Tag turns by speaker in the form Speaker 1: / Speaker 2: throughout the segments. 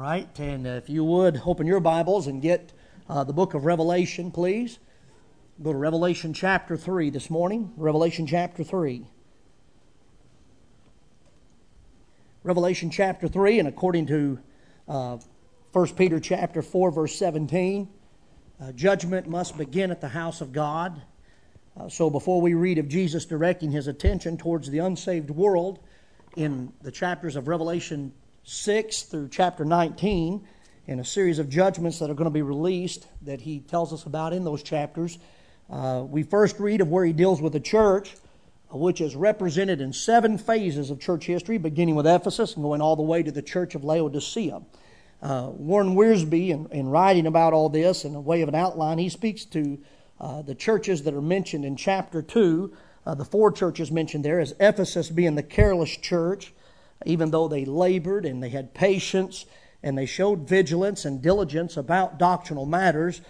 Speaker 1: right, and if you would, open your Bibles and get the book of Revelation, please. Go to Revelation chapter 3 this morning. Revelation chapter 3. Revelation chapter 3, and according to 1 Peter chapter 4, verse 17, judgment must begin at the house of God. So before we read of Jesus directing His attention towards the unsaved world in the chapters of Revelation 6 through chapter 19, in a series of judgments that are going to be released that He tells us about in those chapters, we first read of where He deals with the church, which is represented in 7 phases of church history, beginning with Ephesus and going all the way to the church of Laodicea. Warren Wiersbe, in writing about all this in a way of an outline, he speaks to the churches that are mentioned in chapter 2, the 4 churches mentioned there, as Ephesus being the careless church, even though they labored and they had patience and they showed vigilance and diligence about doctrinal matters,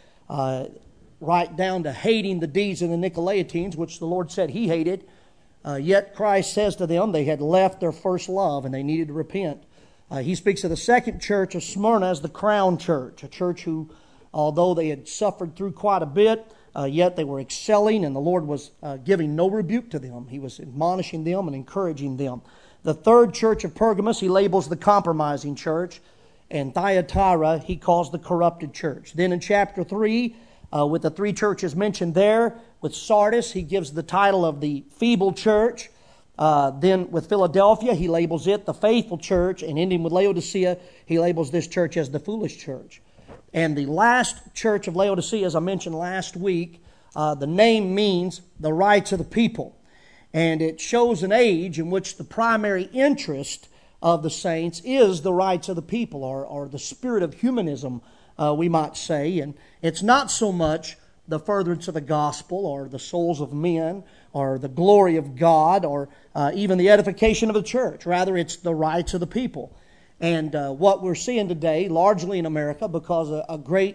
Speaker 1: right down to hating the deeds of the Nicolaitans, which the Lord said He hated. Yet Christ says to them they had left their first love and they needed to repent. He speaks of the second church of Smyrna as the crown church, a church who, although they had suffered through quite a bit, yet they were excelling, and the Lord was giving no rebuke to them. He was admonishing them and encouraging them. The third church of Pergamos He labels the compromising church, and Thyatira He calls the corrupted church. Then in chapter 3, with the 3 churches mentioned there, with Sardis He gives the title of the feeble church. Then with Philadelphia He labels it the faithful church, and ending with Laodicea He labels this church as the foolish church. And the last church of Laodicea, as I mentioned last week, the name means the rights of the people. And it shows an age in which the primary interest of the saints is the rights of the people, or the spirit of humanism, we might say. And it's not so much the furtherance of the gospel, or the souls of men, or the glory of God, or even the edification of the church. Rather, it's the rights of the people. And what we're seeing today, largely in America, because a great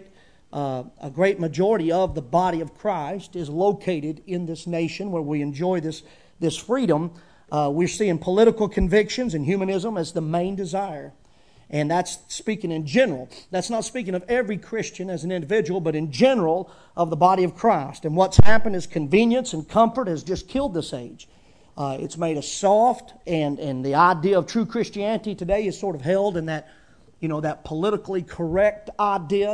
Speaker 1: majority of the body of Christ is located in this nation where we enjoy this freedom, we're seeing political convictions and humanism as the main desire. And that's speaking in general. That's not speaking of every Christian as an individual, but in general of the body of Christ. And what's happened is convenience and comfort has just killed this age. It's made us soft, and the idea of true Christianity today is sort of held in that, that politically correct idea,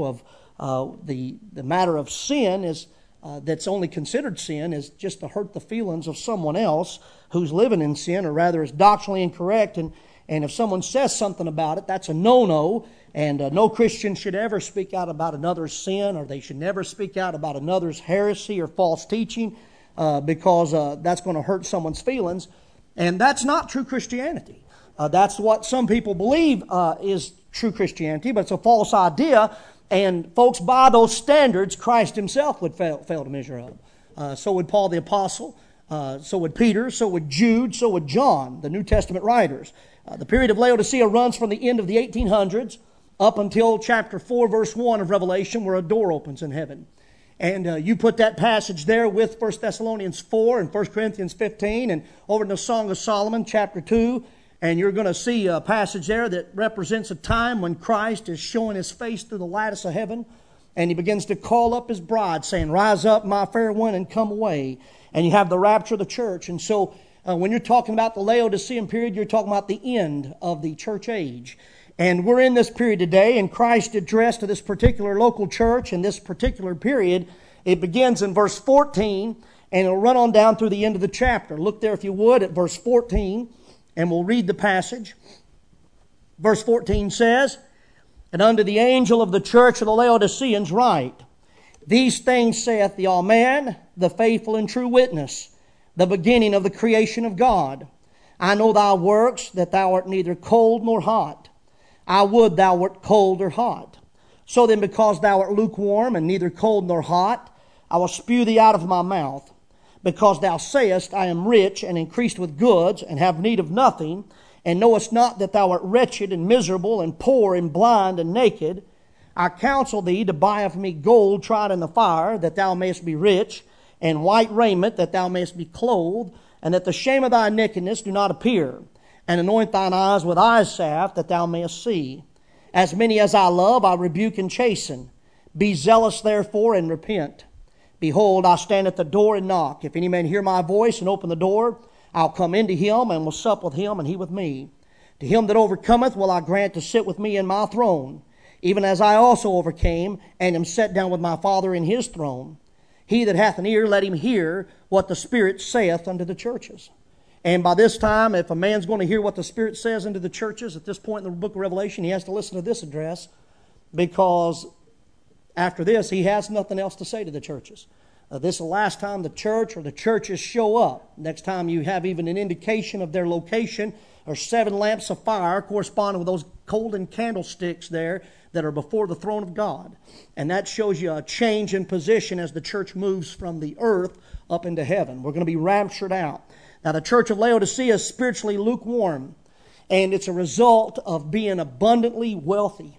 Speaker 1: of the matter of sin is that's only considered sin is just to hurt the feelings of someone else who's living in sin, or rather is doctrinally incorrect. And if someone says something about it, that's a no-no, and no Christian should ever speak out about another's sin, or they should never speak out about another's heresy or false teaching, because that's going to hurt someone's feelings. And that's not true Christianity. That's what some people believe is true Christianity, but it's a false idea. And folks, by those standards, Christ Himself would fail to measure up. So would Paul the Apostle, so would Peter, so would Jude, so would John, the New Testament writers. The period of Laodicea runs from the end of the 1800s up until chapter 4, verse 1 of Revelation, where a door opens in heaven. And you put that passage there with 1 Thessalonians 4 and 1 Corinthians 15 and over in the Song of Solomon, chapter 2, and you're going to see a passage there that represents a time when Christ is showing His face through the lattice of heaven, and He begins to call up His bride, saying, "Rise up, my fair one, and come away." And you have the rapture of the church. And so when you're talking about the Laodicean period, you're talking about the end of the church age. And we're in this period today, and Christ addressed to this particular local church in this particular period. It begins in verse 14, and it'll run on down through the end of the chapter. Look there, if you would, at verse 14, and we'll read the passage. Verse 14 says, "And unto the angel of the church of the Laodiceans write, These things saith the Amen, the faithful and true witness, the beginning of the creation of God. I know thy works, that thou art neither cold nor hot. I would thou wert cold or hot. So then, because thou art lukewarm and neither cold nor hot, I will spew thee out of my mouth. Because thou sayest, I am rich and increased with goods, and have need of nothing, and knowest not that thou art wretched and miserable and poor and blind and naked. I counsel thee to buy of me gold tried in the fire, that thou mayest be rich, and white raiment, that thou mayest be clothed, and that the shame of thy nakedness do not appear. And anoint thine eyes with eye salve, that thou mayest see. As many as I love, I rebuke and chasten. Be zealous therefore and repent. Behold, I stand at the door and knock. If any man hear my voice and open the door, I'll come into him and will sup with him and he with me. To him that overcometh will I grant to sit with me in my throne, even as I also overcame and am set down with my Father in his throne. He that hath an ear, let him hear what the Spirit saith unto the churches. And by this time, if a man's going to hear what the Spirit says unto the churches, at this point in the book of Revelation, he has to listen to this address, because after this, he has nothing else to say to the churches. This is the last time the church or the churches show up. Next time you have even an indication of their location, or 7 lamps of fire corresponding with those golden candlesticks there that are before the throne of God. And that shows you a change in position as the church moves from the earth up into heaven. We're going to be raptured out. Now, the church of Laodicea is spiritually lukewarm, and it's a result of being abundantly wealthy.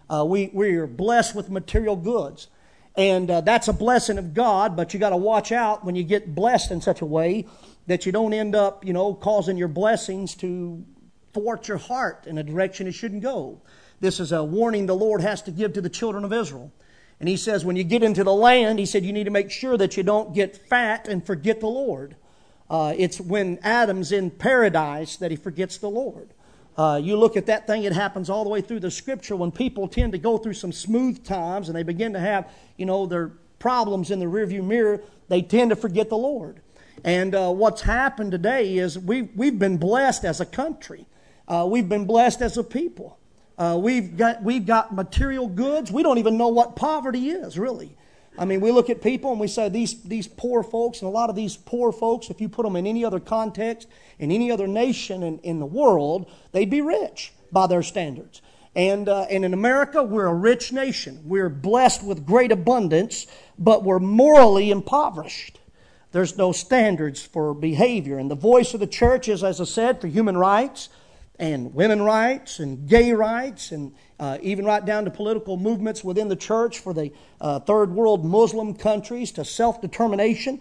Speaker 1: We are blessed with material goods, and that's a blessing of God, but you got to watch out when you get blessed in such a way that you don't end up, causing your blessings to thwart your heart in a direction it shouldn't go. This is a warning the Lord has to give to the children of Israel. And He says when you get into the land, He said you need to make sure that you don't get fat and forget the Lord. It's when Adam's in paradise that he forgets the Lord. You look at that thing, it happens all the way through the Scripture when people tend to go through some smooth times and they begin to have, their problems in the rearview mirror, they tend to forget the Lord. And what's happened today is we've been blessed as a country. We've been blessed as a people. We've got material goods. We don't even know what poverty is, really. I mean, we look at people and we say these poor folks, and a lot of these poor folks, if you put them in any other context, in any other nation in the world, they'd be rich by their standards. And in America, we're a rich nation. We're blessed with great abundance, but we're morally impoverished. There's no standards for behavior. And the voice of the church is, as I said, for human rights and women rights and gay rights, and even right down to political movements within the church for the third world Muslim countries to self-determination.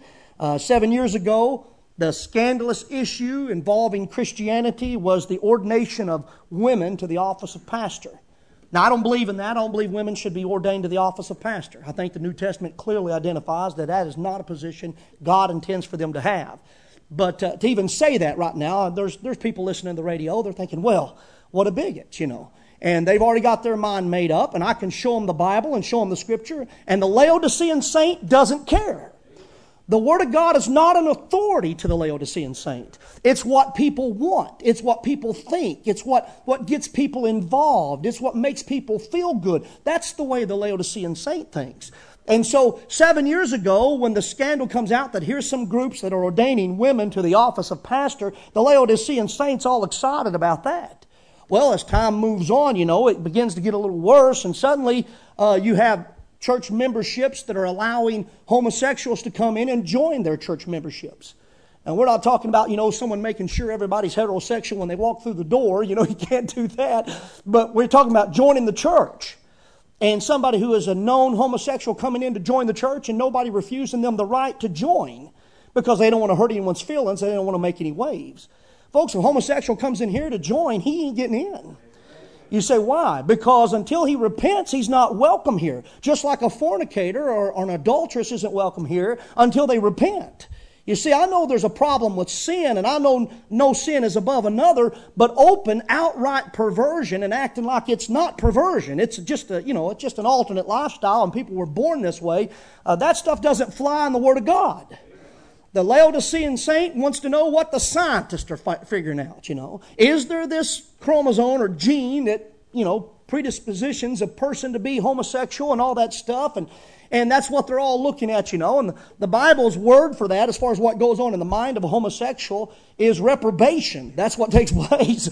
Speaker 1: 7 years ago, the scandalous issue involving Christianity was the ordination of women to the office of pastor. Now, I don't believe in that. I don't believe women should be ordained to the office of pastor. I think the New Testament clearly identifies that is not a position God intends for them to have. But to even say that right now, there's people listening to the radio, they're thinking, well, what a bigot, And they've already got their mind made up, and I can show them the Bible and show them the Scripture, and the Laodicean saint doesn't care. The Word of God is not an authority to the Laodicean saint. It's what people want. It's what people think. It's what gets people involved. It's what makes people feel good. That's the way the Laodicean saint thinks. And so 7 years ago, when the scandal comes out that here's some groups that are ordaining women to the office of pastor, the Laodicean saints all excited about that. Well, as time moves on, it begins to get a little worse, and suddenly you have church memberships that are allowing homosexuals to come in and join their church memberships. And we're not talking about, someone making sure everybody's heterosexual when they walk through the door. You can't do that. But we're talking about joining the church. And somebody who is a known homosexual coming in to join the church and nobody refusing them the right to join because they don't want to hurt anyone's feelings. They don't want to make any waves. Folks, if a homosexual comes in here to join, he ain't getting in. You say, why? Because until he repents, he's not welcome here. Just like a fornicator or an adulteress isn't welcome here until they repent. You see, I know there's a problem with sin, and I know no sin is above another, but open, outright perversion and acting like it's not perversion. It's just it's just an alternate lifestyle, and people were born this way. That stuff doesn't fly in the Word of God. The Laodicean saint wants to know what the scientists are figuring out, Is there this chromosome or gene that, predispositions a person to be homosexual and all that stuff? And that's what they're all looking at, And the Bible's word for that, as far as what goes on in the mind of a homosexual, is reprobation. That's what takes place.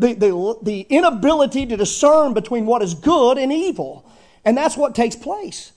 Speaker 1: The inability to discern between what is good and evil. And that's what takes place.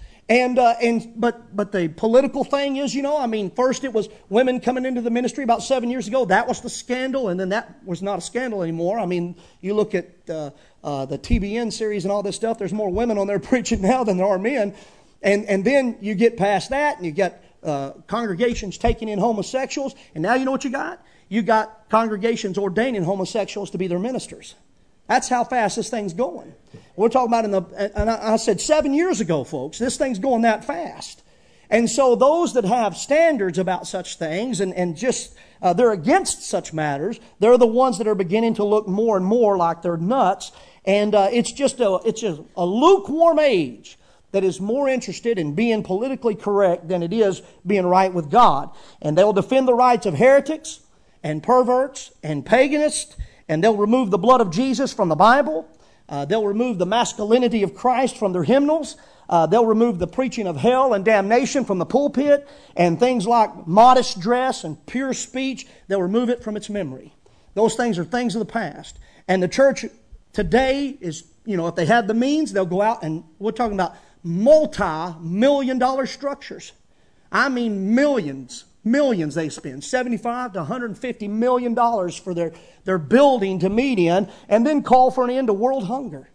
Speaker 1: But the political thing is, first it was women coming into the ministry about 7 years ago. That was the scandal, and then that was not a scandal anymore. You look at the TBN series and all this stuff. There's more women on there preaching now than there are men. And then you get past that, and you get congregations taking in homosexuals. And now you know what you got? You got congregations ordaining homosexuals to be their ministers. That's how fast this thing's going. We're talking about and I said 7 years ago, folks. This thing's going that fast. And so those that have standards about such things and just they're against such matters, they're the ones that are beginning to look more and more like they're nuts. And it's just a lukewarm age that is more interested in being politically correct than it is being right with God. And they'll defend the rights of heretics and perverts and paganists, and they'll remove the blood of Jesus from the Bible. They'll remove the masculinity of Christ from their hymnals. They'll remove the preaching of hell and damnation from the pulpit, and things like modest dress and pure speech, they'll remove it from its memory. Those things are things of the past. And the church today is, if they have the means, they'll go out and we're talking about multi-million-dollar structures. I mean millions they spend, $75 to $150 million for their building to meet in, and then call for an end to world hunger.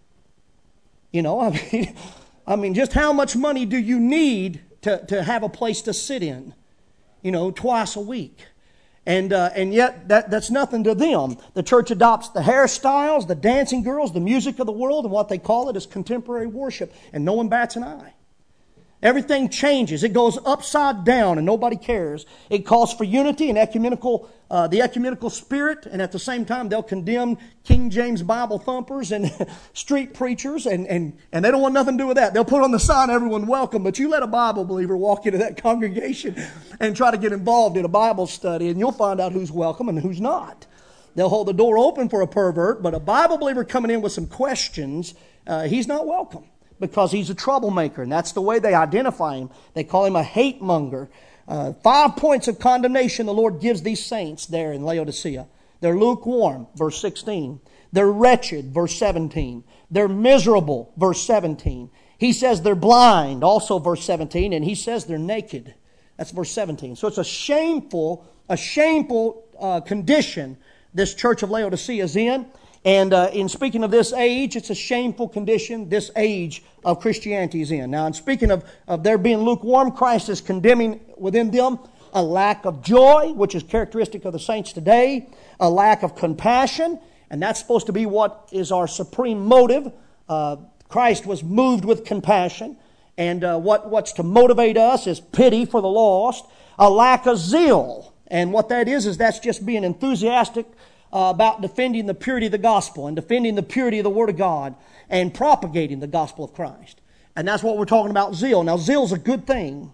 Speaker 1: I mean, just how much money do you need to have a place to sit in, twice a week? And yet that's nothing to them. The church adopts the hairstyles, the dancing girls, the music of the world, and what they call it is contemporary worship, and no one bats an eye. Everything changes. It goes upside down and nobody cares. It calls for unity and the ecumenical spirit, and at the same time they'll condemn King James Bible thumpers and street preachers, and they don't want nothing to do with that. They'll put on the sign, everyone welcome, but you let a Bible believer walk into that congregation and try to get involved in a Bible study, and you'll find out who's welcome and who's not. They'll hold the door open for a pervert, but a Bible believer coming in with some questions, he's not welcome, because he's a troublemaker, and that's the way they identify him. They call him a hate monger. 5 points of condemnation the Lord gives these saints there in Laodicea. They're lukewarm, verse 16. They're wretched, verse 17. They're miserable, verse 17. He says they're blind, also verse 17, and he says they're naked. That's verse 17. So it's a shameful condition this church of Laodicea is in. And in speaking of this age, it's a shameful condition this age of Christianity is in. Now, in speaking of their being lukewarm, Christ is condemning within them a lack of joy, which is characteristic of the saints today, a lack of compassion, and that's supposed to be what is our supreme motive. Christ was moved with compassion, and what's to motivate us is pity for the lost, a lack of zeal, and what that is that's just being enthusiastic about defending the purity of the gospel and defending the purity of the Word of God and propagating the gospel of Christ. And that's what we're talking about, zeal. Now, zeal's a good thing.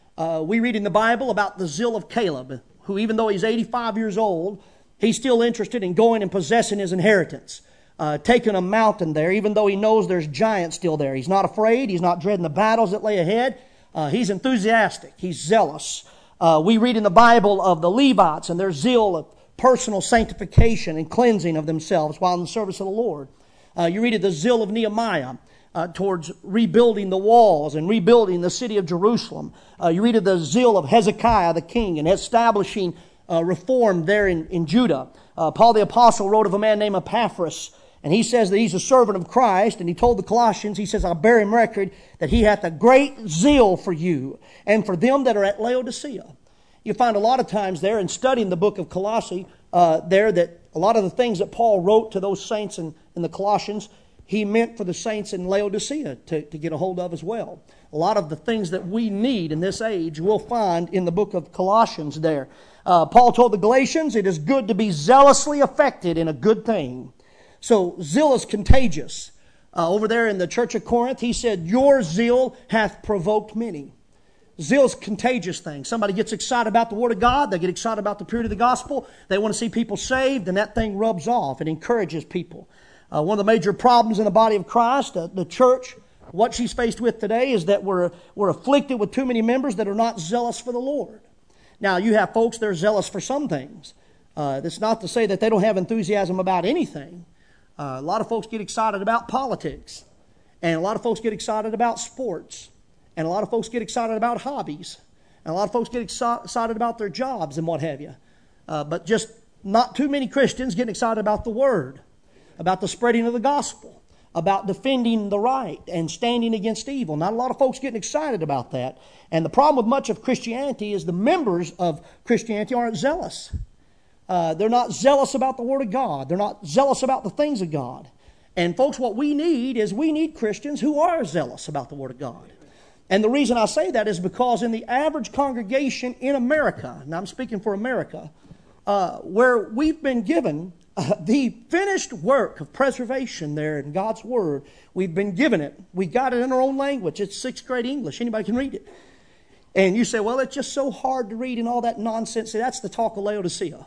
Speaker 1: We read in the Bible about the zeal of Caleb, who even though he's 85 years old, he's still interested in going and possessing his inheritance, taking a mountain there, even though he knows there's giants still there. He's not afraid. He's not dreading the battles that lay ahead. He's enthusiastic. He's zealous. We read in the Bible of the Levites and their zeal of personal sanctification and cleansing of themselves while in the service of the Lord. You read of the zeal of Nehemiah towards rebuilding the walls and rebuilding the city of Jerusalem. You read of the zeal of Hezekiah the king and establishing reform there in Judah. Paul the Apostle wrote of a man named Epaphras, and he says that he's a servant of Christ, and he told the Colossians, he says, I bear him record that he hath a great zeal for you and for them that are at Laodicea. You find a lot of times there in studying the book of Colossae there that a lot of the things that Paul wrote to those saints in the Colossians, he meant for the saints in Laodicea to get a hold of as well. A lot of the things that we need in this age we'll find in the book of Colossians there. Paul told the Galatians, it is good to be zealously affected in a good thing. So zeal is contagious. Over there in the church of Corinth, he said, your zeal hath provoked many. Zeal is a contagious thing. Somebody gets excited about the Word of God. They get excited about the purity of the gospel. They want to see people saved, and that thing rubs off. It encourages people. One of the major problems in the body of Christ, the church, what she's faced with today is that we're afflicted with too many members that are not zealous for the Lord. Now, you have folks that are zealous for some things. That's not to say that they don't have enthusiasm about anything. A lot of folks get excited about politics. And a lot of folks get excited about sports. And a lot of folks get excited about hobbies. And a lot of folks get excited about their jobs and what have you. But just not too many Christians getting excited about the Word, about the spreading of the gospel, about defending the right and standing against evil. Not a lot of folks getting excited about that. And the problem with much of Christianity is the members of Christianity aren't zealous. They're not zealous about the Word of God. They're not zealous about the things of God. And folks, what we need is we need Christians who are zealous about the Word of God. And the reason I say that is because in the average congregation in America, and I'm speaking for America, where we've been given the finished work of preservation there in God's Word, we've been given it. We got it in our own language. It's 6th grade English. Anybody can read it. And you say, well, it's just so hard to read and all that nonsense. See, that's the talk of Laodicea.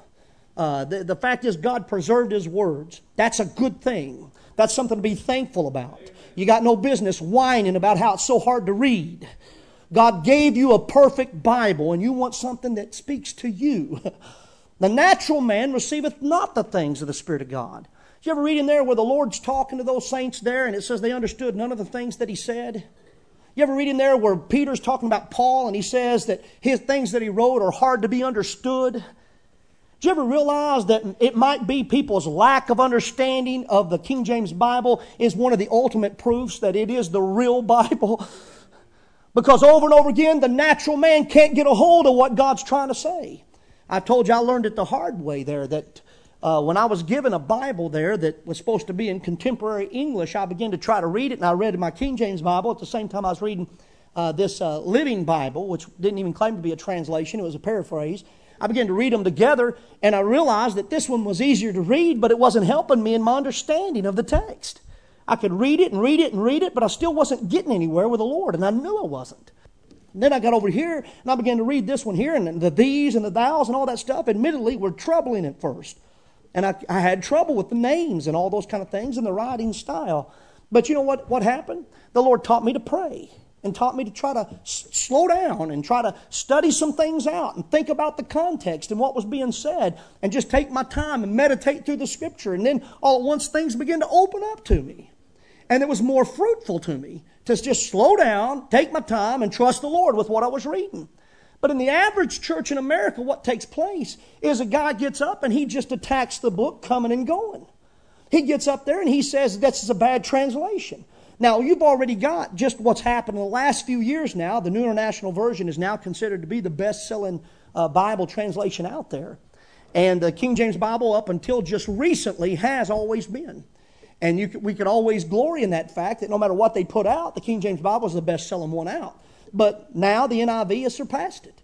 Speaker 1: The fact is God preserved His words. That's a good thing. That's something to be thankful about. You got no business whining about how it's so hard to read. God gave you a perfect Bible, and you want something that speaks to you. The natural man receiveth not the things of the Spirit of God. Did you ever read in there where the Lord's talking to those saints there, and it says they understood none of the things that He said? You ever read in there where Peter's talking about Paul, and he says that his things that he wrote are hard to be understood? Did you ever realize that it might be people's lack of understanding of the King James Bible is one of the ultimate proofs that it is the real Bible? Because over and over again, the natural man can't get a hold of what God's trying to say. I told you I learned it the hard way there, that when I was given a Bible there that was supposed to be in contemporary English, I began to try to read it, and I read in my King James Bible at the same time I was reading this Living Bible, which didn't even claim to be a translation, it was a paraphrase. I began to read them together, and I realized that this one was easier to read, but it wasn't helping me in my understanding of the text. I could read it and read it and read it, but I still wasn't getting anywhere with the Lord, and I knew I wasn't. And then I got over here, and I began to read this one here, and the these and the thous and all that stuff, admittedly, were troubling at first. And I had trouble with the names and all those kind of things and the writing style. But you know what happened? The Lord taught me to pray. And taught me to try to slow down and try to study some things out and think about the context and what was being said and just take my time and meditate through the Scripture. And then all at once things began to open up to me. And it was more fruitful to me to just slow down, take my time, and trust the Lord with what I was reading. But in the average church in America, what takes place is a guy gets up and he just attacks the book coming and going. He gets up there and he says this is a bad translation. Now, you've already got just what's happened in the last few years now. The New International Version is now considered to be the best-selling Bible translation out there. And the King James Bible, up until just recently, has always been. And we could always glory in that fact that no matter what they put out, the King James Bible is the best-selling one out. But now the NIV has surpassed it.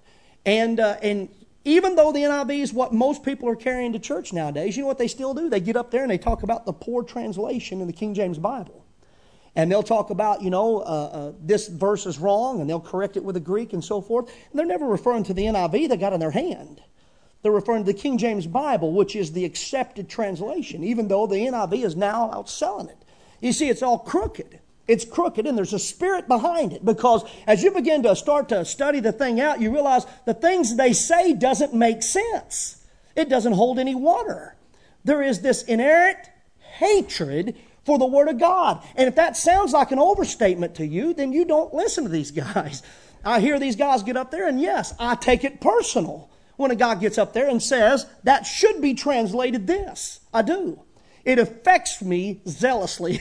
Speaker 1: And even though the NIV is what most people are carrying to church nowadays, you know what they still do? They get up there and they talk about the poor translation in the King James Bible. And they'll talk about, this verse is wrong, and they'll correct it with the Greek and so forth. And they're never referring to the NIV they got in their hand. They're referring to the King James Bible, which is the accepted translation, even though the NIV is now outselling it. You see, it's all crooked. It's crooked, and there's a spirit behind it. Because as you begin to start to study the thing out, you realize the things they say doesn't make sense. It doesn't hold any water. There is this inerrant hatred for the Word of God. And if that sounds like an overstatement to you, then you don't listen to these guys. I hear these guys get up there, and yes, I take it personal when a guy gets up there and says, that should be translated this. I do. It affects me zealously.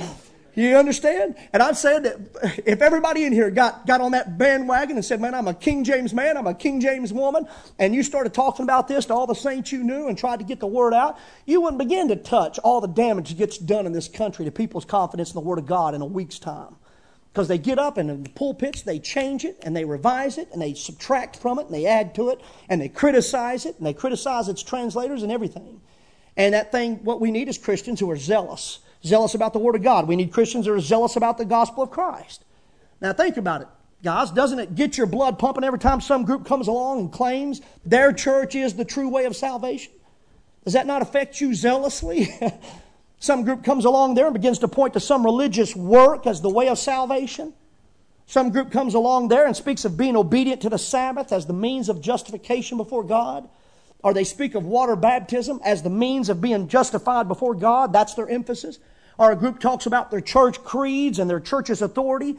Speaker 1: You understand? And I've said that if everybody in here got on that bandwagon and said, man, I'm a King James man, I'm a King James woman, and you started talking about this to all the saints you knew and tried to get the word out, you wouldn't begin to touch all the damage that gets done in this country to people's confidence in the Word of God in a week's time. Because they get up and in the pulpits, they change it and they revise it and they subtract from it and they add to it and they criticize it and they criticize its translators and everything. And that thing, what we need is Christians who are zealous about the Word of God. We need Christians that are zealous about the gospel of Christ. Now think about it, guys. Doesn't it get your blood pumping every time some group comes along and claims their church is the true way of salvation? Does that not affect you zealously? Some group comes along there and begins to point to some religious work as the way of salvation. Some group comes along there and speaks of being obedient to the Sabbath as the means of justification before God. Or they speak of water baptism as the means of being justified before God. That's their emphasis. Or a group talks about their church creeds and their church's authority.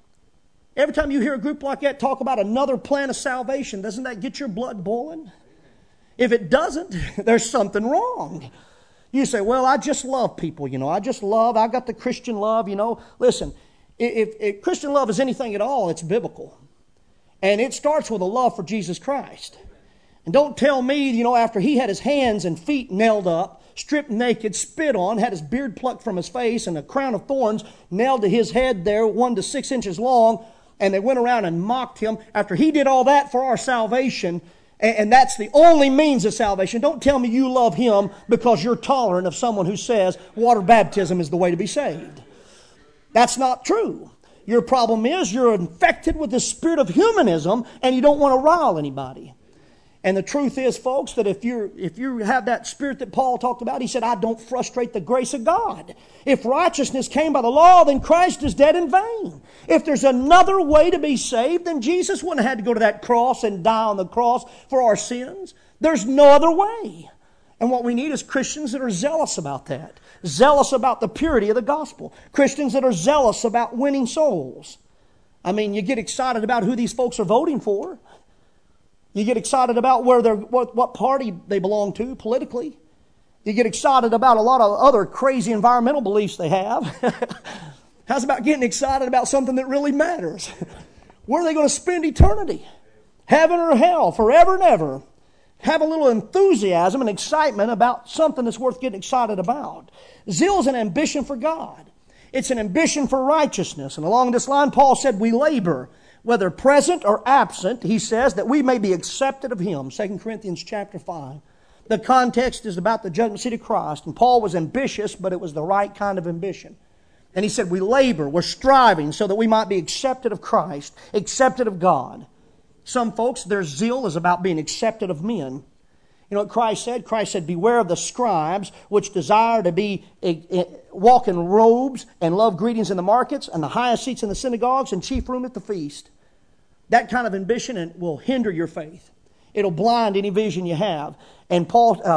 Speaker 1: Every time you hear a group like that talk about another plan of salvation, doesn't that get your blood boiling? If it doesn't, there's something wrong. You say, well, I just love people, I got the Christian love, Listen, if Christian love is anything at all, it's biblical. And it starts with a love for Jesus Christ. And don't tell me, after He had His hands and feet nailed up stripped naked, spit on, had his beard plucked from his face, and a crown of thorns nailed to his head there, 1 to 6 inches long, and they went around and mocked him after he did all that for our salvation. And that's the only means of salvation. Don't tell me you love him because you're tolerant of someone who says water baptism is the way to be saved. That's not true. Your problem is you're infected with the spirit of humanism and you don't want to rile anybody. And the truth is, folks, that if you have that spirit that Paul talked about, he said, I don't frustrate the grace of God. If righteousness came by the law, then Christ is dead in vain. If there's another way to be saved, then Jesus wouldn't have had to go to that cross and die on the cross for our sins. There's no other way. And what we need is Christians that are zealous about that. Zealous about the purity of the gospel. Christians that are zealous about winning souls. I mean, you get excited about who these folks are voting for. You get excited about what party they belong to politically. You get excited about a lot of other crazy environmental beliefs they have. How's about getting excited about something that really matters? Where are they going to spend eternity? Heaven or hell, forever and ever. Have a little enthusiasm and excitement about something that's worth getting excited about. Zeal is an ambition for God. It's an ambition for righteousness. And along this line, Paul said we labor, whether present or absent, he says, that we may be accepted of Him. 2 Corinthians chapter 5. The context is about the judgment seat of Christ. And Paul was ambitious, but it was the right kind of ambition. And he said we labor, we're striving so that we might be accepted of Christ, accepted of God. Some folks, their zeal is about being accepted of men. You know what Christ said? Christ said, beware of the scribes which desire to walk in robes and love greetings in the markets and the highest seats in the synagogues and chief room at the feast. That kind of ambition will hinder your faith. It'll blind any vision you have. And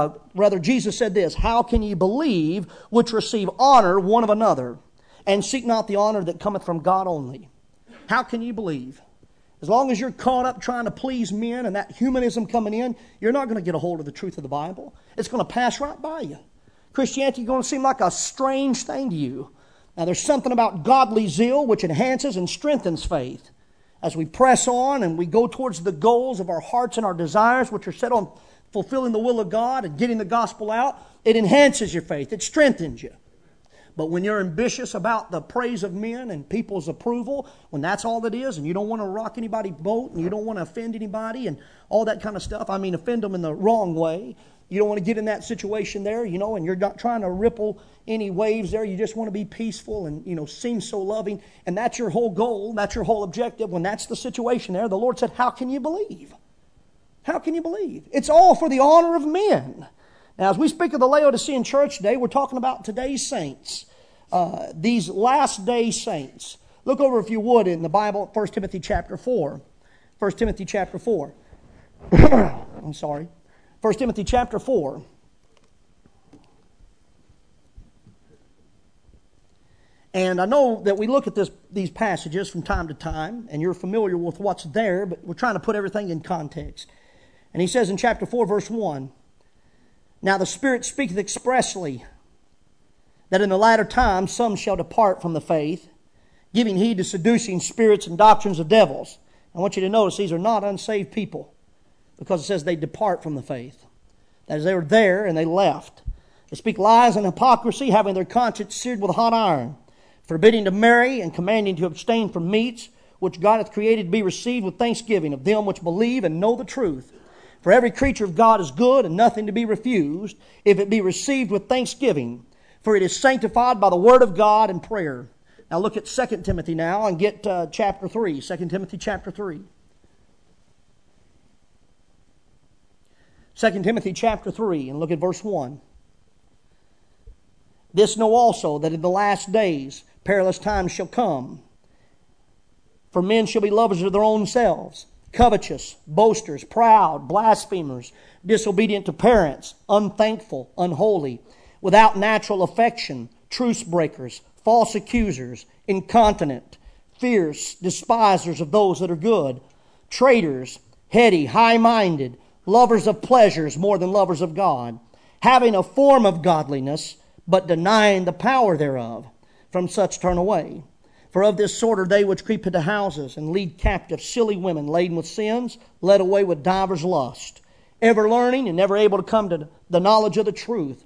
Speaker 1: Jesus said this, how can ye believe which receive honor one of another and seek not the honor that cometh from God only? How can you believe? As long as you're caught up trying to please men and that humanism coming in, you're not going to get a hold of the truth of the Bible. It's going to pass right by you. Christianity is going to seem like a strange thing to you. Now, there's something about godly zeal which enhances and strengthens faith. As we press on and we go towards the goals of our hearts and our desires, which are set on fulfilling the will of God and getting the gospel out, it enhances your faith. It strengthens you. But when you're ambitious about the praise of men and people's approval, when that's all it is, and you don't want to rock anybody's boat, and you don't want to offend anybody, and all that kind of stuff, I mean, offend them in the wrong way. You don't want to get in that situation there, and you're not trying to ripple any waves there. You just want to be peaceful and, seem so loving. And that's your whole goal. That's your whole objective. When that's the situation there, the Lord said, how can you believe? How can you believe? It's all for the honor of men. Now, as we speak of the Laodicean church today, we're talking about today's saints. These last day saints. Look over, if you would, in the Bible, 1 Timothy chapter 4. 1 Timothy chapter 4. I'm sorry. 1 Timothy chapter 4. And I know that we look at these passages from time to time, and you're familiar with what's there, but we're trying to put everything in context. And he says in chapter 4, verse 1, now the Spirit speaketh expressly, that in the latter times some shall depart from the faith, giving heed to seducing spirits and doctrines of devils. I want you to notice these are not unsaved people, because it says they depart from the faith. That is, they were there and they left. They speak lies and hypocrisy, having their conscience seared with a hot iron, forbidding to marry and commanding to abstain from meats, which God hath created to be received with thanksgiving of them which believe and know the truth. For every creature of God is good and nothing to be refused, if it be received with thanksgiving. For it is sanctified by the word of God and prayer. Now look at 2 Timothy now and get chapter 3. 2 Timothy chapter 3. 2 Timothy chapter 3 and look at verse 1. This know also that in the last days perilous times shall come. For men shall be lovers of their own selves, covetous, boasters, proud, blasphemers, disobedient to parents, unthankful, unholy, without natural affection, truce breakers, false accusers, incontinent, fierce, despisers of those that are good, traitors, heady, high-minded, lovers of pleasures more than lovers of God, having a form of godliness, but denying the power thereof. From such turn away. For of this sort are they which creep into houses, and lead captive silly women laden with sins, led away with divers lusts, ever learning and never able to come to the knowledge of the truth.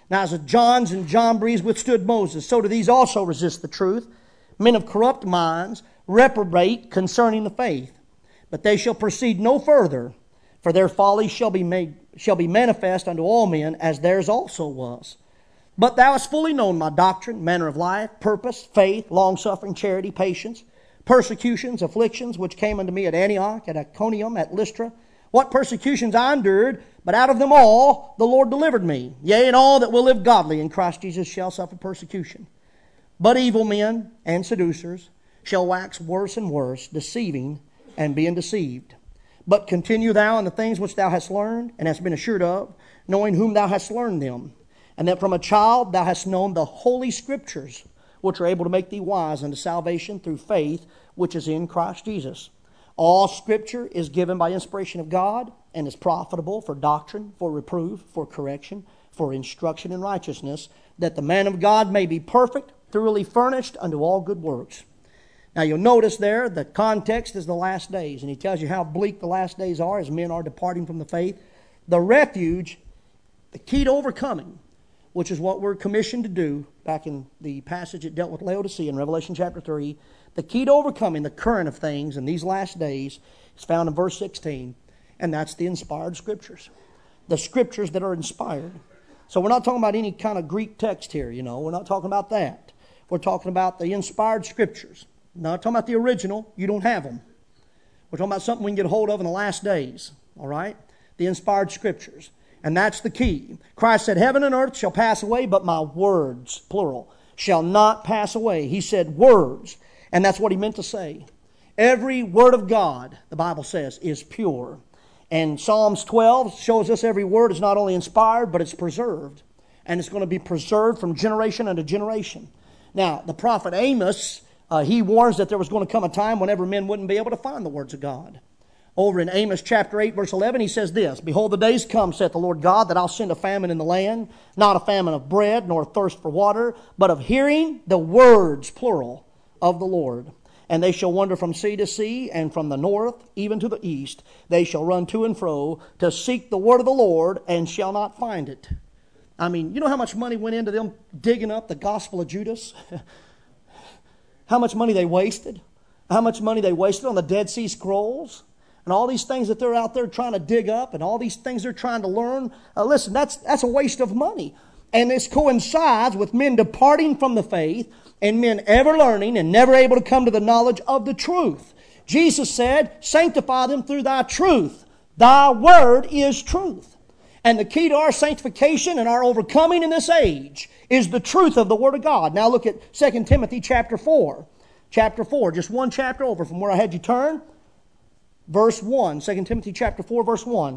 Speaker 1: Now as the Johns and Jambres withstood Moses, so do these also resist the truth. Men of corrupt minds reprobate concerning the faith. But they shall proceed no further, for their folly shall be manifest unto all men, as theirs also was. But thou hast fully known my doctrine, manner of life, purpose, faith, longsuffering, charity, patience, persecutions, afflictions, which came unto me at Antioch, at Iconium, at Lystra. What persecutions I endured, but out of them all the Lord delivered me. Yea, and all that will live godly in Christ Jesus shall suffer persecution. But evil men and seducers shall wax worse and worse, deceiving and being deceived. But continue thou in the things which thou hast learned, and hast been assured of, knowing whom thou hast learned them, and that from a child thou hast known the holy Scriptures, which are able to make thee wise unto salvation through faith, which is in Christ Jesus. All Scripture is given by inspiration of God, and is profitable for doctrine, for reproof, for correction, for instruction in righteousness, that the man of God may be perfect, thoroughly furnished unto all good works. Now you'll notice there the context is the last days, and he tells you how bleak the last days are as men are departing from the faith. The refuge, the key to overcoming, which is what we're commissioned to do back in the passage that dealt with Laodicea in Revelation chapter 3. The key to overcoming the current of things in these last days is found in verse 16, and that's the inspired Scriptures. The Scriptures that are inspired. So we're not talking about any kind of Greek text here, We're not talking about that. We're talking about the inspired Scriptures. Not talking about the original. You don't have them. We're talking about something we can get a hold of in the last days. All right? The inspired Scriptures. And that's the key. Christ said, heaven and earth shall pass away, but my words, plural, shall not pass away. He said words. And that's what he meant to say. Every word of God, the Bible says, is pure. And Psalms 12 shows us every word is not only inspired, but it's preserved. And it's going to be preserved from generation unto generation. Now, the prophet Amos, he warns that there was going to come a time whenever men wouldn't be able to find the words of God. Over in Amos chapter 8, verse 11, he says this, Behold, the days come, saith the Lord God, that I'll send a famine in the land, not a famine of bread, nor thirst for water, but of hearing the words, plural, of the Lord. And they shall wander from sea to sea, and from the north even to the east. They shall run to and fro to seek the word of the Lord, and shall not find it. I mean, you know how much money went into them digging up the Gospel of Judas? How much money they wasted? How much money they wasted on the Dead Sea Scrolls? And all these things that they're out there trying to dig up, and all these things they're trying to learn. Listen, that's a waste of money. And this coincides with men departing from the faith, and men ever learning and never able to come to the knowledge of the truth. Jesus said, sanctify them through thy truth. Thy word is truth. And the key to our sanctification and our overcoming in this age is the truth of the Word of God. Now look at 2 Timothy chapter 4. Chapter 4, just one chapter over from where I had you turn. Verse 1, 2 Timothy chapter 4, verse 1.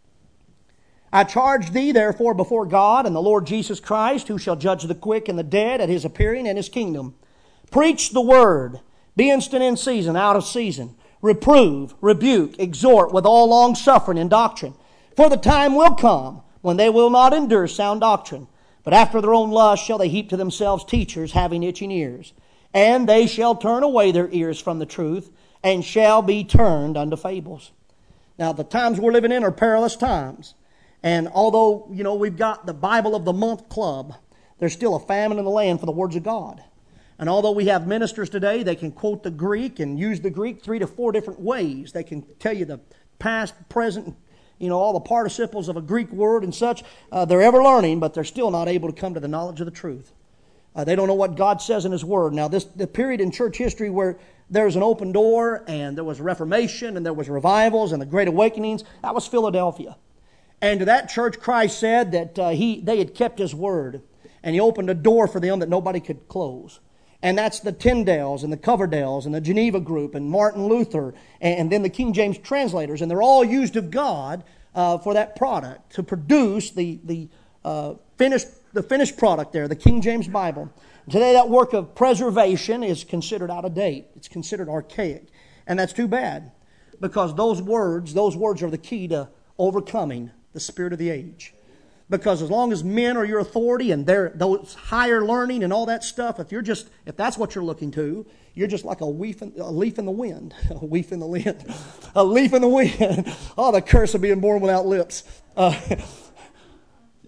Speaker 1: I charge thee therefore before God and the Lord Jesus Christ, who shall judge the quick and the dead at his appearing and his kingdom. Preach the word. Be instant in season, out of season. Reprove, rebuke, exhort with all long suffering and doctrine. For the time will come when they will not endure sound doctrine, but after their own lust shall they heap to themselves teachers having itching ears. And they shall turn away their ears from the truth, and shall be turned unto fables. Now the times we're living in are perilous times. And although, we've got the Bible of the Month Club, there's still a famine in the land for the words of God. And although we have ministers today, they can quote the Greek and use the Greek 3 to 4 different ways. They can tell you the past, present, all the participles of a Greek word and such. They're ever learning, but they're still not able to come to the knowledge of the truth. They don't know what God says in His Word. Now, the period in church history where there's an open door and there was Reformation and there was revivals and the Great Awakenings, that was Philadelphia. And to that church, Christ said that they had kept His word. And He opened a door for them that nobody could close. And that's the Tyndales and the Coverdales and the Geneva Group and Martin Luther and then the King James translators. And they're all used of God for that product to produce the finished product there, the King James Bible. Today that work of preservation is considered out of date. It's considered archaic. And that's too bad, because those words are the key to overcoming the spirit of the age. Because as long as men are your authority and they're those higher learning and all that stuff, if that's what you're looking to, you're just like a leaf in the wind. A leaf in the wind. A leaf in the wind. Oh, the curse of being born without lips.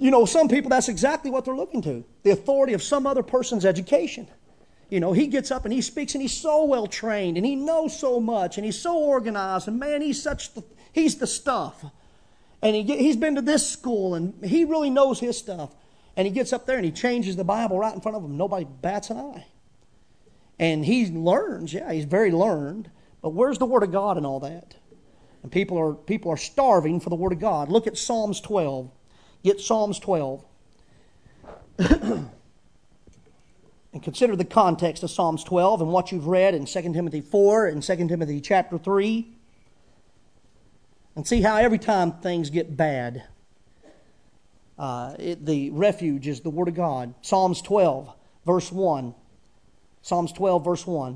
Speaker 1: Some people, that's exactly what they're looking to. The authority of some other person's education. He gets up and he speaks and he's so well trained and he knows so much and he's so organized and man, he's the stuff. And he's been to this school and he really knows his stuff. And he gets up there and he changes the Bible right in front of them. Nobody bats an eye. And he learns, he's very learned. But where's the Word of God in all that? And people are starving for the Word of God. Look at Psalms 12. Get Psalms 12. And consider the context of Psalms 12 and what you've read in 2 Timothy 4 and 2 Timothy chapter 3. And see how every time things get bad, the refuge is the Word of God. Psalms 12, verse 1. Psalms 12, verse 1.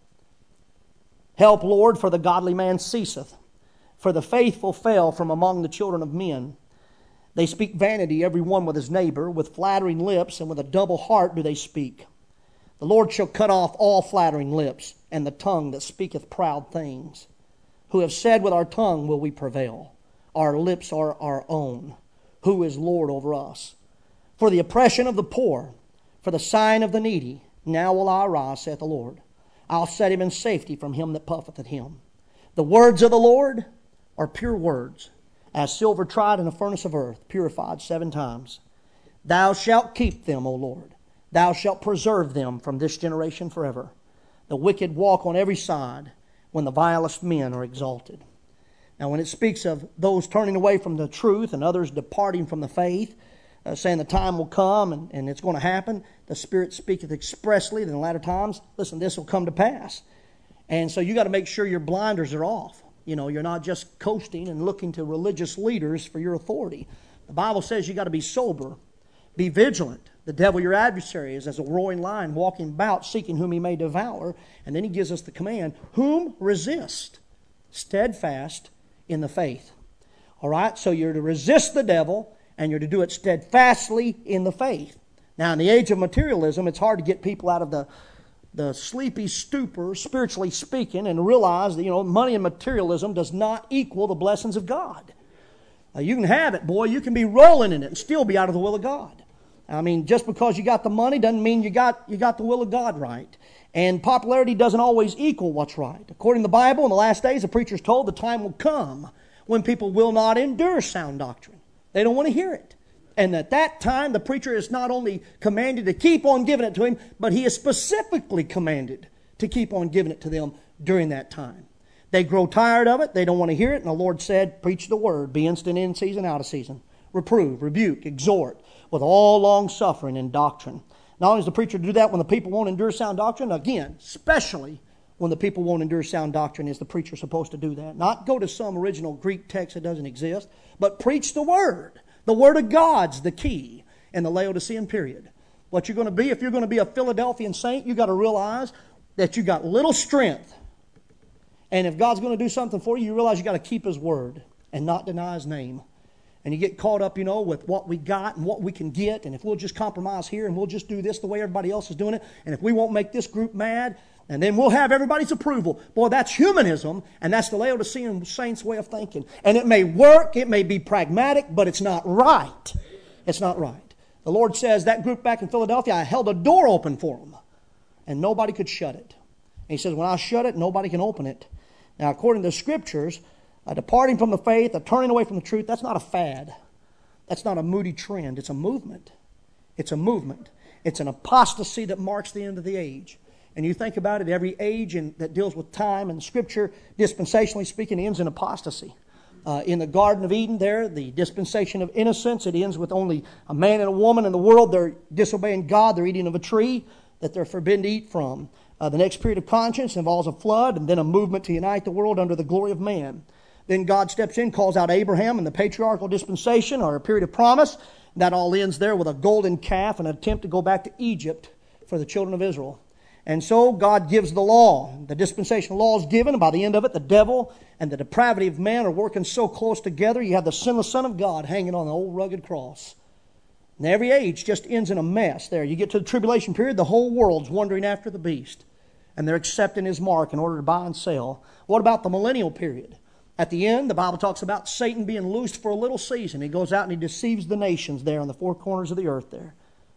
Speaker 1: Help, Lord, for the godly man ceaseth, for the faithful fell from among the children of men. They speak vanity, every one with his neighbor, with flattering lips, and with a double heart do they speak. The Lord shall cut off all flattering lips, and the tongue that speaketh proud things. Who have said, with our tongue will we prevail. Our lips are our own. Who is Lord over us? For the oppression of the poor, for the sign of the needy, now will I arise, saith the Lord. I'll set him in safety from him that puffeth at him. The words of the Lord are pure words, as silver tried in a furnace of earth, purified 7 times. Thou shalt keep them, O Lord. Thou shalt preserve them from this generation forever. The wicked walk on every side when the vilest men are exalted. Now, when it speaks of those turning away from the truth and others departing from the faith, saying the time will come and it's going to happen, the Spirit speaketh expressly that in the latter times, listen, this will come to pass. And so you got to make sure your blinders are off. You're not just coasting and looking to religious leaders for your authority. The Bible says you got to be sober, be vigilant. The devil, your adversary, is as a roaring lion walking about, seeking whom he may devour. And then he gives us the command, whom resist, steadfast in the faith. All right, so you're to resist the devil, and you're to do it steadfastly in the faith. Now, in the age of materialism, it's hard to get people out of the sleepy stupor, spiritually speaking, and realize that, money and materialism does not equal the blessings of God. You can have it, boy. You can be rolling in it and still be out of the will of God. I mean, just because you got the money doesn't mean you got the will of God right. And popularity doesn't always equal what's right. According to the Bible, in the last days, the preacher's told the time will come when people will not endure sound doctrine. They don't want to hear it. And at that time, the preacher is not only commanded to keep on giving it to him, but he is specifically commanded to keep on giving it to them during that time. They grow tired of it. They don't want to hear it. And the Lord said, preach the word. Be instant in season, out of season. Reprove, rebuke, exhort with all long suffering and doctrine. Not only is the preacher to do that when the people won't endure sound doctrine, again, especially when the people won't endure sound doctrine, is the preacher supposed to do that. Not go to some original Greek text that doesn't exist, but preach the word. The Word of God's the key in the Laodicean period. What you're going to be, if you're going to be a Philadelphian saint, you've got to realize that you've got little strength. And if God's going to do something for you, you realize you've got to keep His Word and not deny His name. And you get caught up, with what we got and what we can get. And if we'll just compromise here and we'll just do this the way everybody else is doing it. And if we won't make this group mad, and then we'll have everybody's approval. Boy, that's humanism, and that's the Laodicean saints' way of thinking. And it may work, it may be pragmatic, but it's not right. It's not right. The Lord says that group back in Philadelphia, I held a door open for them, and nobody could shut it. And He says, when I shut it, nobody can open it. Now, according to the Scriptures, a departing from the faith, a turning away from the truth, that's not a fad. That's not a moody trend. It's a movement. It's a movement. It's an apostasy that marks the end of the age. And you think about it, every age that deals with time and Scripture, dispensationally speaking, ends in apostasy. In the Garden of Eden there, the dispensation of innocence, it ends with only a man and a woman in the world. They're disobeying God. They're eating of a tree that they're forbidden to eat from. The next period of conscience involves a flood and then a movement to unite the world under the glory of man. Then God steps in, calls out Abraham, and the patriarchal dispensation, or a period of promise. That all ends there with a golden calf and an attempt to go back to Egypt for the children of Israel. And so God gives the law. The dispensational law is given, and by the end of it, the devil and the depravity of man are working so close together. You have the sinless Son of God hanging on the old rugged cross. And every age just ends in a mess there. You get to the tribulation period, the whole world's wandering after the beast. And they're accepting his mark in order to buy and sell. What about the millennial period? At the end, the Bible talks about Satan being loosed for a little season. He goes out and he deceives the nations there on the four corners of the earth there.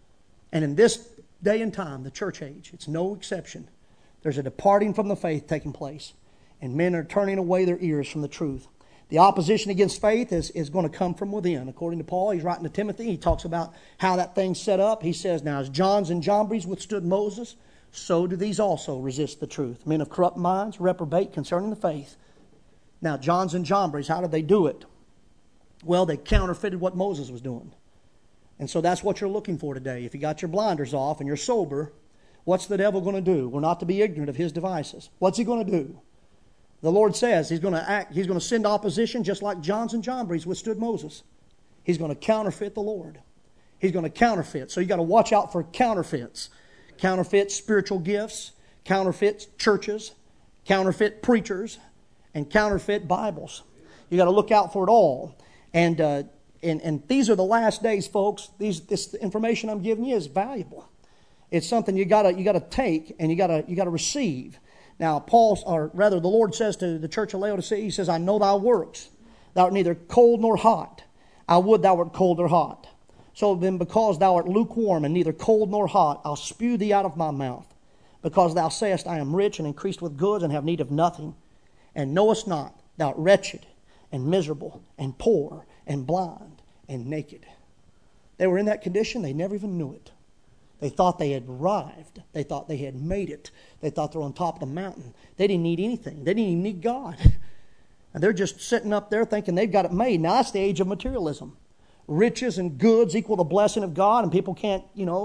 Speaker 1: And in this day and time, the church age, it's no exception. There's a departing from the faith taking place. And men are turning away their ears from the truth. The opposition against faith is going to come from within. According to Paul, he's writing to Timothy. He talks about how that thing's set up. He says, now as Johns and Jambres withstood Moses, so do these also resist the truth. Men of corrupt minds reprobate concerning the faith. Now, Johns and Jambres, how did they do it? Well, they counterfeited what Moses was doing. And so that's what you're looking for today. If you got your blinders off and you're sober, what's the devil going to do? We're not to be ignorant of his devices. What's he going to do? The Lord says he's going to send opposition just like Johns and Jambres withstood Moses. He's going to counterfeit the Lord. He's going to counterfeit. So you got to watch out for counterfeits. Counterfeit spiritual gifts, counterfeit churches, counterfeit preachers, and counterfeit Bibles. You got to look out for it all. And these are the last days, folks. This information I'm giving you is valuable. It's something you got to take and you got to receive. Now, the Lord says to the church of Laodicea, He says, I know thy works. Thou art neither cold nor hot. I would thou wert cold or hot. So then because thou art lukewarm and neither cold nor hot, I'll spew thee out of my mouth. Because thou sayest, I am rich and increased with goods and have need of nothing. And knowest not, thou art wretched and miserable and poor and blind and naked. They were in that condition. They never even knew it. They thought they had arrived. They thought they had made it. They thought they were on top of the mountain. They didn't need anything. They didn't even need God. And they're just sitting up there thinking they've got it made. Now that's the age of materialism. Riches and goods equal the blessing of God, and people can't,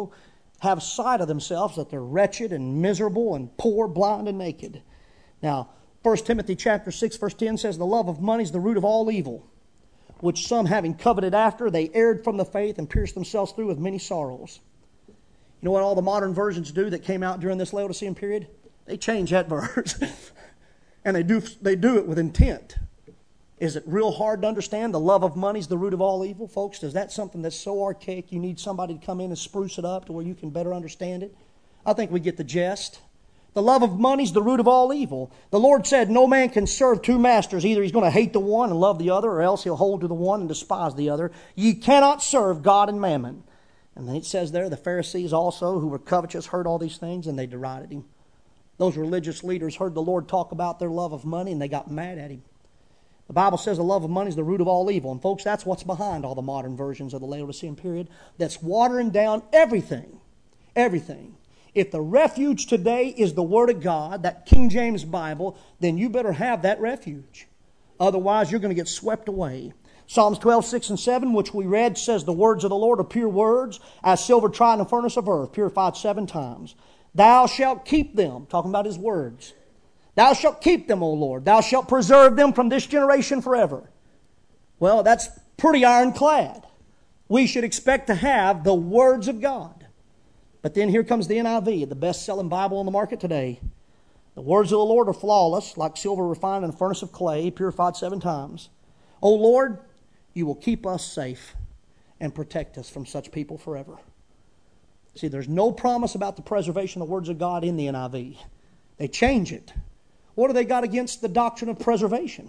Speaker 1: have sight of themselves that they're wretched and miserable and poor, blind, and naked. Now, 1 Timothy chapter 6, verse 10 says, the love of money is the root of all evil, which some having coveted after, they erred from the faith and pierced themselves through with many sorrows. You know what all the modern versions do that came out during this Laodicean period? They change that verse. And they do it with intent. Is it real hard to understand? The love of money is the root of all evil, folks. Is that something that's so archaic you need somebody to come in and spruce it up to where you can better understand it? I think we get the gist. The love of money is the root of all evil. The Lord said no man can serve two masters. Either he's going to hate the one and love the other, or else he'll hold to the one and despise the other. Ye cannot serve God and mammon. And then it says there, the Pharisees also, who were covetous, heard all these things, and they derided him. Those religious leaders heard the Lord talk about their love of money, and they got mad at him. The Bible says the love of money is the root of all evil. And folks, that's what's behind all the modern versions of the Laodicean period. That's watering down everything. Everything. If the refuge today is the Word of God, that King James Bible, then you better have that refuge. Otherwise, you're going to get swept away. Psalms 12, 6 and 7, which we read, says, the words of the Lord are pure words, as silver tried in a furnace of earth, purified 7 times. Thou shalt keep them, talking about His words. Thou shalt keep them, O Lord. Thou shalt preserve them from this generation forever. Well, that's pretty ironclad. We should expect to have the words of God. But then here comes the NIV, the best-selling Bible on the market today. The words of the Lord are flawless, like silver refined in a furnace of clay, purified 7 times. O Lord, you will keep us safe and protect us from such people forever. See, there's no promise about the preservation of the words of God in the NIV. They change it. What do they got against the doctrine of preservation?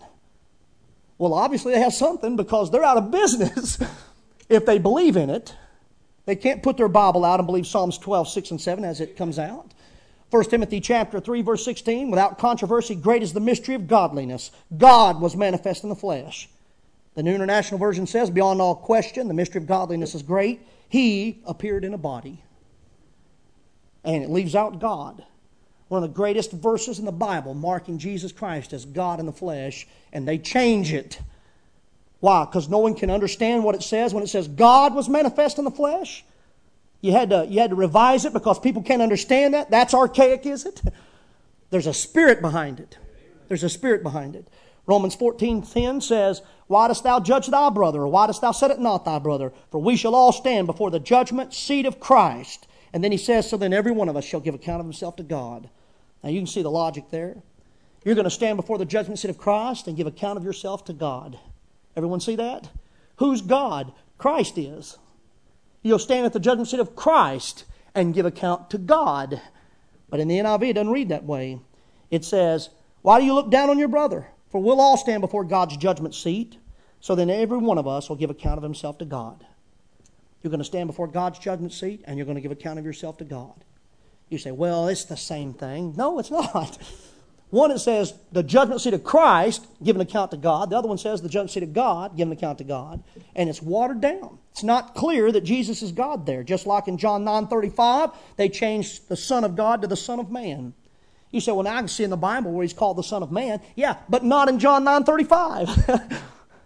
Speaker 1: Well, obviously they have something, because they're out of business if they believe in it. They can't put their Bible out and believe Psalms 12, 6 and 7 as it comes out. 1 Timothy chapter 3, verse 16, without controversy, great is the mystery of godliness. God was manifest in the flesh. The New International Version says, beyond all question, the mystery of godliness is great. He appeared in a body. And it leaves out God. One of the greatest verses in the Bible marking Jesus Christ as God in the flesh, and they change it. Why? Because no one can understand what it says when it says God was manifest in the flesh. You had to revise it because people can't understand that. That's archaic, is it? There's a spirit behind it. There's a spirit behind it. Romans 14:10 says, why dost thou judge thy brother, or why dost thou set it not thy brother? For we shall all stand before the judgment seat of Christ. And then he says, so then every one of us shall give account of himself to God. Now you can see the logic there. You're going to stand before the judgment seat of Christ and give account of yourself to God. Everyone see that? Who's God? Christ is. You'll stand at the judgment seat of Christ and give account to God. But in the NIV, it doesn't read that way. It says, why do you look down on your brother? For we'll all stand before God's judgment seat, so then every one of us will give account of himself to God. You're going to stand before God's judgment seat, and you're going to give account of yourself to God. You say, well, it's the same thing. No, it's not. One, it says the judgment seat of Christ, give an account to God. The other one says the judgment seat of God, give an account to God. And it's watered down. It's not clear that Jesus is God there. Just like in John 9:35, they changed the Son of God to the Son of Man. You say, well, now I can see in the Bible where he's called the Son of Man. Yeah, but not in John 9:35.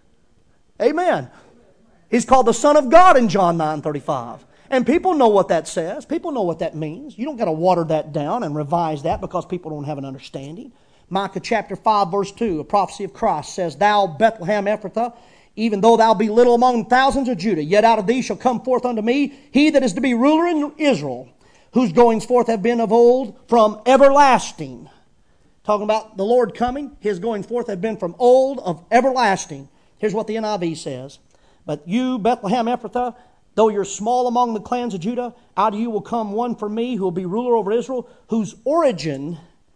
Speaker 1: Amen. He's called the Son of God in John 9:35. And people know what that says. People know what that means. You don't got to water that down and revise that because people don't have an understanding. Micah chapter 5 verse 2, a prophecy of Christ says, Thou Bethlehem Ephrathah, even though thou be little among thousands of Judah, yet out of thee shall come forth unto me he that is to be ruler in Israel, whose goings forth have been of old from everlasting. Talking about the Lord coming, his going forth have been from old of everlasting. Here's what the NIV says. But you, Bethlehem Ephrathah, though you're small among the clans of Judah, out of you will come one for me who will be ruler over Israel, whose origin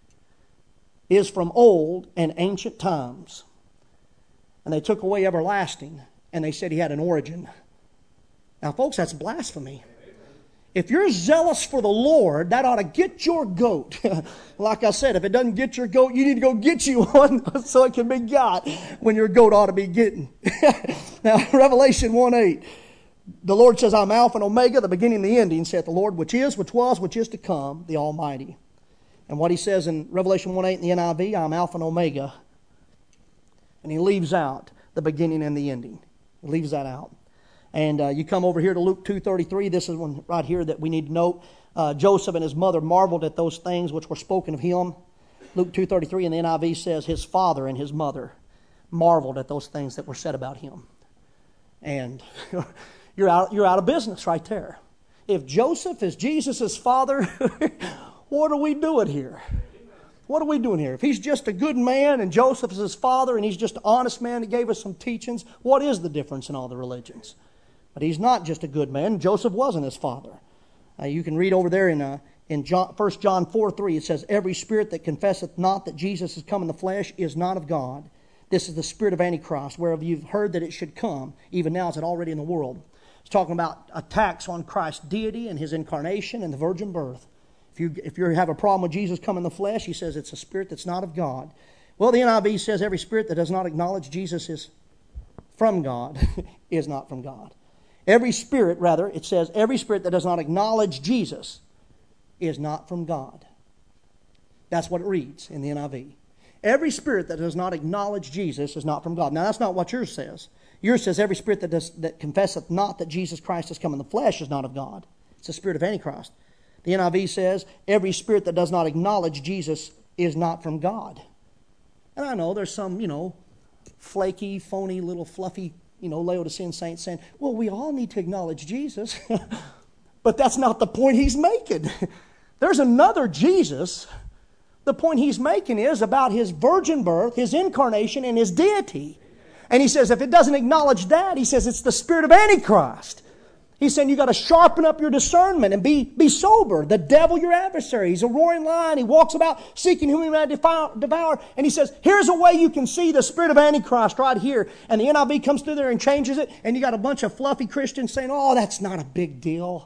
Speaker 1: is from old and ancient times. And they took away everlasting, and they said he had an origin. Now, folks, that's blasphemy. If you're zealous for the Lord, that ought to get your goat. Like I said, if it doesn't get your goat, you need to go get you one so it can be got when your goat ought to be getting. Now, Revelation 1:8. The Lord says, I'm Alpha and Omega, the beginning and the ending, saith the Lord, which is, which was, which is to come, the Almighty. And what he says in Revelation 1:8 in the NIV, I'm Alpha and Omega. And he leaves out the beginning and the ending. He leaves that out. And you come over here to Luke 2:33. This is one right here that we need to note. Joseph and his mother marveled at those things which were spoken of him. Luke 2:33 in the NIV says, his father and his mother marveled at those things that were said about him. And you're out of business right there. If Joseph is Jesus' father, what are we doing here? What are we doing here? If he's just a good man and Joseph is his father and he's just an honest man that gave us some teachings, what is the difference in all the religions? But he's not just a good man. Joseph wasn't his father. You can read over there in 1 John 4:3. It says, Every spirit that confesseth not that Jesus is come in the flesh is not of God. This is the spirit of Antichrist, whereof you've heard that it should come. Even now is it already in the world. It's talking about attacks on Christ's deity and his incarnation and the virgin birth. If you have a problem with Jesus coming in the flesh, he says it's a spirit that's not of God. Well, the NIV says every spirit that does not acknowledge Jesus is from God is not from God. Every spirit that does not acknowledge Jesus is not from God. That's what it reads in the NIV. Every spirit that does not acknowledge Jesus is not from God. Now, that's not what yours says. Yours says every spirit that confesseth not that Jesus Christ has come in the flesh is not of God. It's the spirit of Antichrist. The NIV says every spirit that does not acknowledge Jesus is not from God. And I know there's some, flaky, phony, little fluffy, Laodicean saints saying, well, we all need to acknowledge Jesus. But that's not the point he's making. There's another Jesus. The point he's making is about his virgin birth, his incarnation, and his deity. And he says if it doesn't acknowledge that, he says it's the spirit of Antichrist. He's saying you got to sharpen up your discernment and be sober. The devil, your adversary, he's a roaring lion. He walks about seeking whom he may devour. And he says, here's a way you can see the spirit of Antichrist right here. And the NIV comes through there and changes it. And you got a bunch of fluffy Christians saying, oh, that's not a big deal.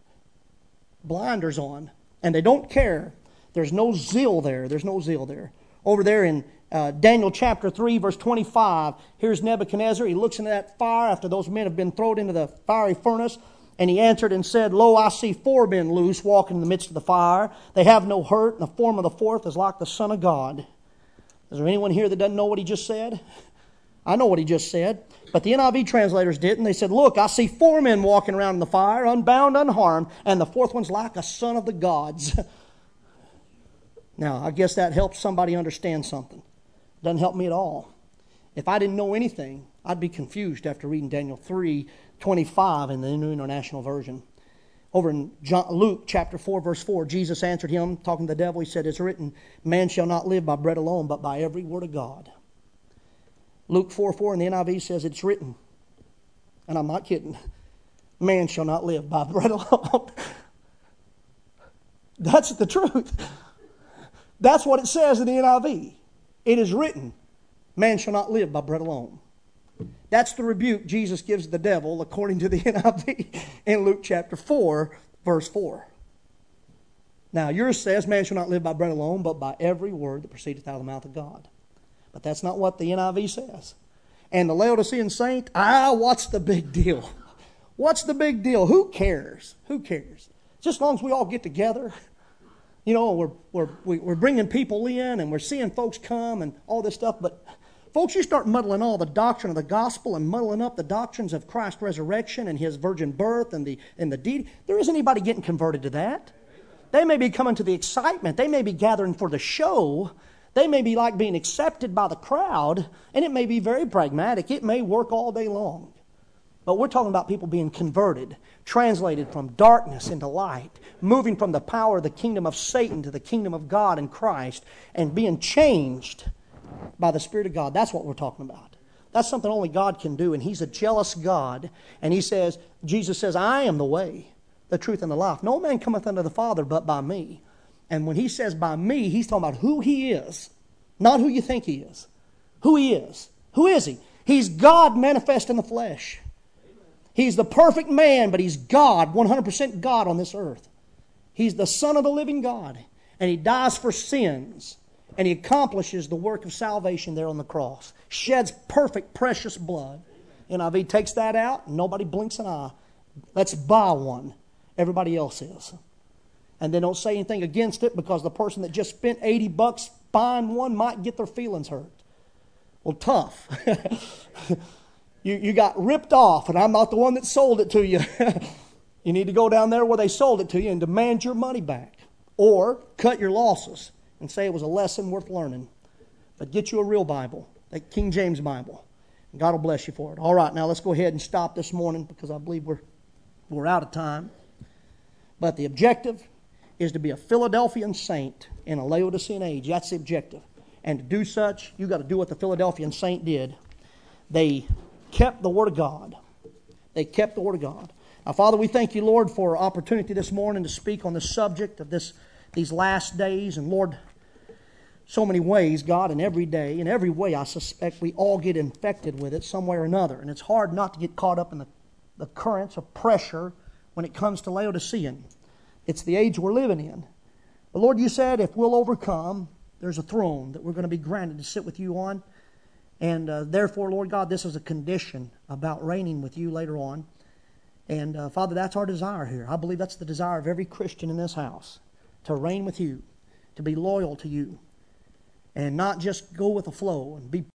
Speaker 1: Blinders on. And they don't care. There's no zeal there. There's no zeal there. Over there in Daniel chapter 3, verse 25, here's Nebuchadnezzar. He looks into that fire after those men have been thrown into the fiery furnace. And he answered and said, Lo, I see 4 men loose walking in the midst of the fire. They have no hurt, and the form of the 4th is like the Son of God. Is there anyone here that doesn't know what he just said? I know what he just said. But the NIV translators didn't. They said, look, I see 4 men walking around in the fire, unbound, unharmed, and the 4th one's like a son of the gods. Now, I guess that helps somebody understand something. Doesn't help me at all. If I didn't know anything, I'd be confused after reading Daniel 3:25 in the New International Version. Over in Luke chapter 4, verse 4, Jesus answered him, talking to the devil. He said, it's written, man shall not live by bread alone, but by every word of God. Luke 4:4 in the NIV says it's written, and I'm not kidding, man shall not live by bread alone. That's the truth. That's what it says in the NIV. It is written, Man shall not live by bread alone. That's the rebuke Jesus gives the devil according to the NIV in Luke chapter 4, verse 4. Now yours says, man shall not live by bread alone, but by every word that proceedeth out of the mouth of God. But that's not what the NIV says. And the Laodicean saint, what's the big deal? What's the big deal? Who cares? Who cares? Just as long as we all get together. You know, we're bringing people in and we're seeing folks come and all this stuff. But folks, you start muddling all the doctrine of the gospel and muddling up the doctrines of Christ's resurrection and His virgin birth and the deed. There isn't anybody getting converted to that. They may be coming to the excitement. They may be gathering for the show. They may be like being accepted by the crowd. And it may be very pragmatic. It may work all day long. But we're talking about people being converted, translated from darkness into light, moving from the power of the kingdom of Satan to the kingdom of God and Christ, and being changed by the Spirit of God. That's what we're talking about. That's something only God can do, and He's a jealous God. And Jesus says, I am the way, the truth, and the life. No man cometh unto the Father but by me. And when He says by me, He's talking about who He is, not who you think He is. Who He is. Who is He? He's God manifest in the flesh. He's the perfect man, but He's God, 100% God on this earth. He's the Son of the living God. And He dies for sins. And He accomplishes the work of salvation there on the cross. Sheds perfect, precious blood. NIV takes that out, and nobody blinks an eye. Let's buy one. Everybody else is. And they don't say anything against it because the person that just spent $80 buying one might get their feelings hurt. Well, tough. You got ripped off, and I'm not the one that sold it to you. You need to go down there where they sold it to you and demand your money back. Or cut your losses and say it was a lesson worth learning. But get you a real Bible, like King James Bible. And God will bless you for it. All right, now let's go ahead and stop this morning because I believe we're out of time. But the objective is to be a Philadelphian saint in a Laodicean age. That's the objective. And to do such, you've got to do what the Philadelphian saint did. They kept the Word of God. They kept the Word of God. Now, Father, we thank You, Lord, for our opportunity this morning to speak on the subject of these last days. And, Lord, so many ways, God, in every day, in every way, I suspect we all get infected with it some way or another. And it's hard not to get caught up in the currents of pressure when it comes to Laodicean. It's the age we're living in. But, Lord, You said if we'll overcome, there's a throne that we're going to be granted to sit with You on. And therefore, Lord God, this is a condition about reigning with You later on. And Father, that's our desire here. I believe that's the desire of every Christian in this house, to reign with You, to be loyal to You, and not just go with the flow and be